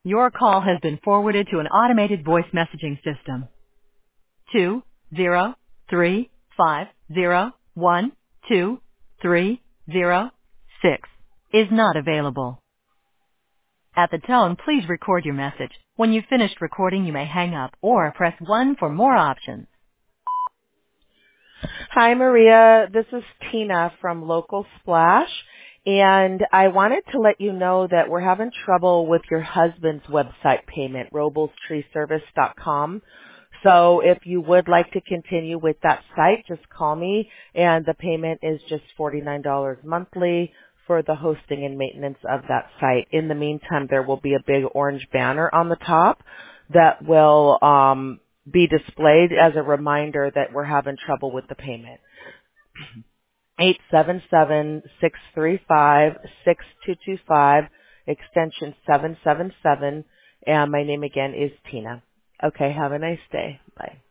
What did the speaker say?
Your call has been forwarded to an automated voice messaging system. 20350123006 is not available. At the tone, please record your message. When you've finished recording, you may hang up or press 1 for more options. Hi, Maria. This is Tina from Local Splash, and I wanted to let you know that we're having trouble with your husband's website payment, roblestreeservice.com. So if you would like to continue with that site, just call me, and the payment is just $49 monthly for the hosting and maintenance of that site. In the meantime, there will be a big orange banner on the top that will be displayed as a reminder that we're having trouble with the payment. 877-635-6225, extension 777, and my name again is Tina. Okay, have a nice day. Bye.